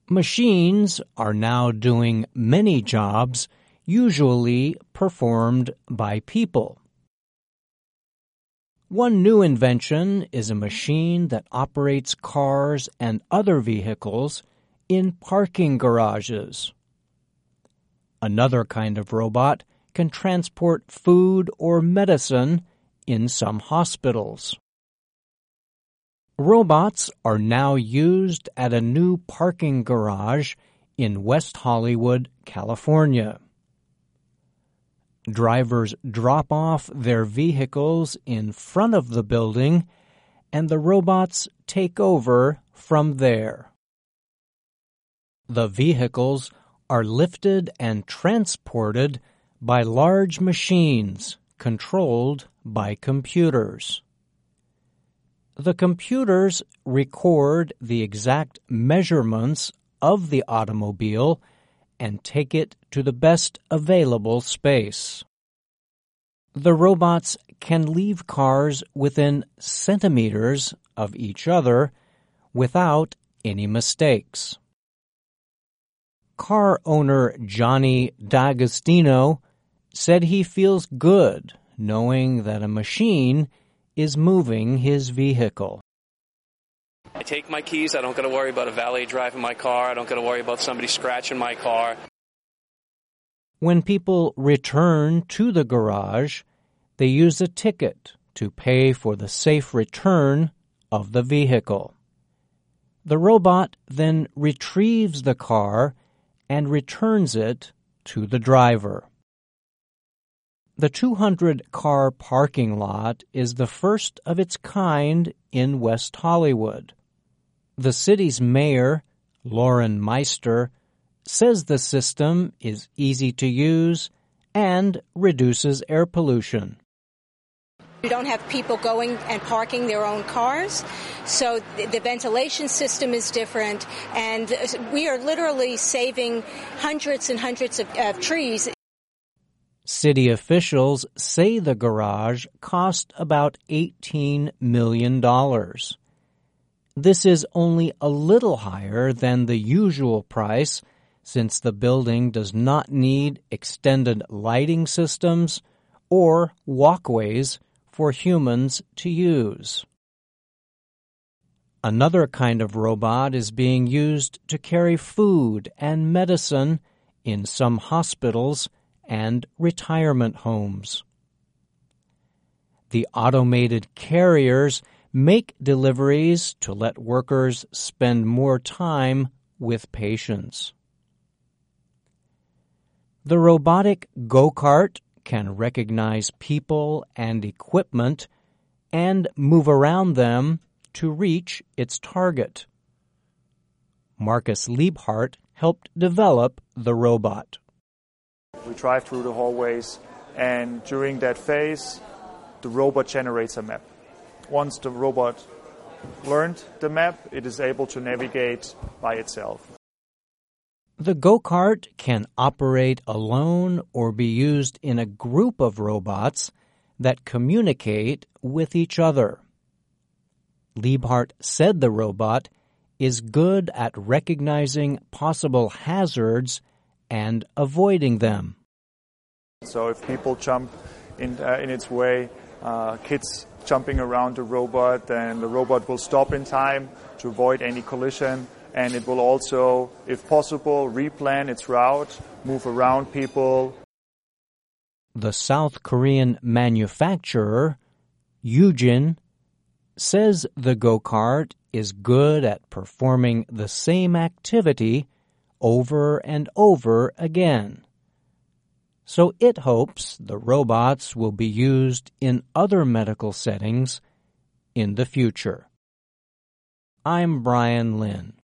Machines are now doing many jobs usually performed by people. One new invention is a machine that operates cars and other vehicles in parking garages. Another kind of robot can transport food or medicine in some hospitals. Robots are now used at a new parking garage in West Hollywood, California. Drivers drop off their vehicles in front of the building, and the robots take over from there. The vehicles are lifted and transported by large machines controlled by computers. The computers record the exact measurements of the automobile and take it to the best available space. The robots can leave cars within centimeters of each other without any mistakes. Car owner Johnny D'Agostino said he feels good knowing that a machine is moving his vehicle. I take my keys. I don't got to worry about a valet driving my car. I don't got to worry about somebody scratching my car. When people return to the garage, they use a ticket to pay for the safe return of the vehicle. The robot then retrieves the car and returns it to the driver. The 200-car parking lot is the first of its kind in West Hollywood. The city's mayor, Lauren Meister, says the system is easy to use and reduces air pollution. You don't have people going and parking their own cars, so the ventilation system is different, and we are literally saving hundreds and hundreds of trees. City officials say the garage cost about $18 million. This is only a little higher than the usual price, since the building does not need extended lighting systems or walkways for humans to use. Another kind of robot is being used to carry food and medicine in some hospitals and retirement homes. The automated carriers make deliveries to let workers spend more time with patients. The robotic go-kart can recognize people and equipment and move around them to reach its target. Marcus Liebhart helped develop the robot. We drive through the hallways, and during that phase, the robot generates a map. Once the robot learned the map, it is able to navigate by itself. The go-kart can operate alone or be used in a group of robots that communicate with each other. Liebhart said the robot is good at recognizing possible hazards and avoiding them. So if people jump in its way, kids jumping around the robot, then the robot will stop in time to avoid any collision, and it will also, if possible, replan its route, move around people. The South Korean manufacturer, Yujin, says the go-kart is good at performing the same activity over and over again. So it hopes the robots will be used in other medical settings in the future. I'm Brian Lynn.